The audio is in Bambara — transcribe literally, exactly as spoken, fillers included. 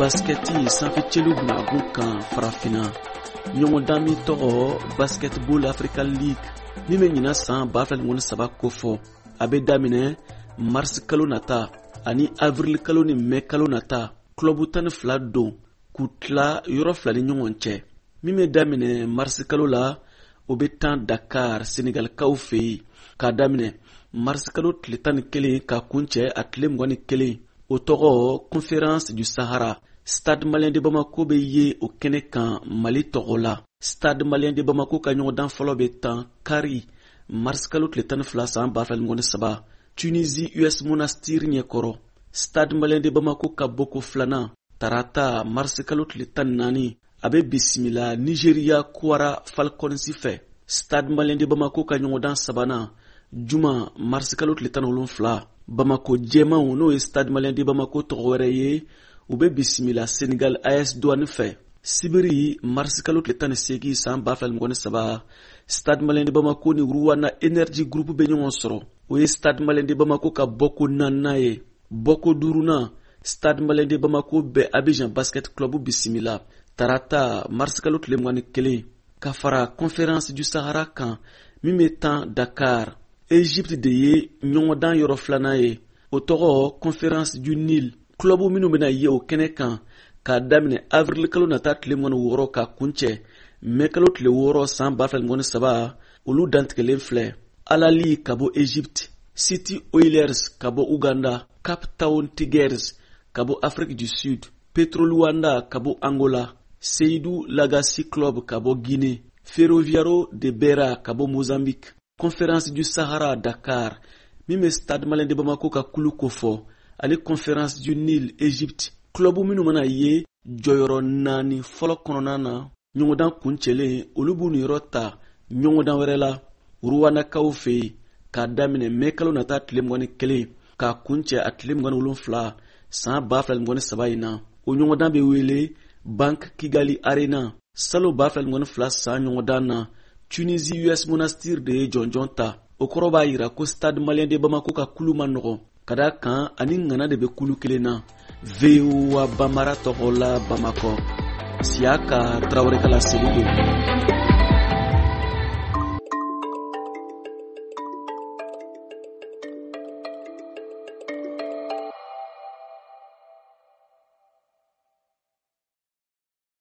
basketi sanfɛcɛliw bɛna gun kan farafina ɲɔgɔndan min tɔgɔ basketball Africa League min bɛ ɲina san ba fila ni wɔɔrɔ saba ko fɔ a bɛ daminɛ mars kalo nata ani avril kalo ni mai kalo nata club tan ni fila don k'u tila yɔrɔ fila ni ɲɔgɔn cɛ min bɛ daminɛ mars kalo la o bɛ tan Dakar Senegalikaw fɛ yen k'a daminɛ mars kalo tile tan ni kelen ka kuncɛ a tile mugan ni kelen o tɔgɔ conférence du Sahara. Stade Malien de Bamako bɛ ye o kɛnɛ kan Mali tɔgɔ la. Stade Malien de Bamako ka ɲɔgɔndan fɔlɔ bɛ tan Kari mars kalo tile tan ni fila san ba fila ni wɔɔrɔ saba Tunisie U S Monastir ɲɛkɔrɔ. Stade Malien de Bamako ka boko filanan tarata mars kalo tile tan ni naani a bɛ bisimila Nigeria Kwara Falcons fɛ. Stade Malien de Bamako ka ɲɔgɔndan sabanan juma mars kalo tile tan ni wolonwula Bamako jɛmanw n'o ye Stade Malien de Bamako tɔgɔ wɛrɛ ye u bɛ bisimila Senegal A S Douane fɛ. Sibiri mars kalo tile tan ni seegin san ba fila ni wɔɔrɔ saba Stade Malien de Bamako ni Ruwana Energy Group bɛ ɲɔgɔn sɔrɔ. O ye Stade Malien de Bamako ka bɔko naaninan ye. Bɔko duurunan Stade Malien de Bamako bɛ Abidjan Basket Club bisimila tarata mars kalo tile mugan ni kelen ka fara conférence du Sahara kan min bɛ tan Dakar. Egypte de ye ɲɔgɔndan yɔrɔ filanan ye o tɔgɔ conférence du Nil. Club minnu bɛna ye o kɛnɛ kan k'a daminɛ avril kalo nata tile mugan ni wɔɔrɔ ka kuncɛ mai kalo tile wɔɔrɔ san ba fila ni wɔɔrɔ saba olu dantigɛlen filɛ. Alali ka bɔ Egypte, City Oilers ka bɔ Uganda, Cape Town Tigers ka bɔ Afrique du Sud, Petro Luanda ka bɔ Angola, Seydou Legacy Club ka bɔ Guinée, Ferroviario de Beira ka bɔ Mozambique. Conférence du Sahara Dakar min bɛ Stade Malien de Bamako ka kulu ko fɔ ani conférence du Nil Egypte. Club minnu mana ye jɔyɔrɔ naani fɔlɔ kɔnɔna na ɲɔgɔndan kuncɛlen olu b'u niyɔrɔ ta ɲɔgɔndan wɛrɛ la Ruwanakaw fɛ yen k'a daminɛ mai kalo nata tile mugan ni kelen k'a kuncɛ a tile mugan ni wolonwula san ba fila ni wɔɔrɔ saba in na. O ɲɔgɔndan bɛ wele Bank Kigali Arena. Salo ba fila ni wɔɔrɔ fila san ɲɔgɔndan na Tunisie U S Monastir de ye jɔnjɔn ta. O kɔrɔ b'a yira ko Stade Malien de Bamako ka kulu ma nɔgɔn ka d'a kan ani ŋana de bɛ kulu kelen na. V O A Bamara tɔgɔ la Bamakɔ. Siaka Traoré ka laseli don.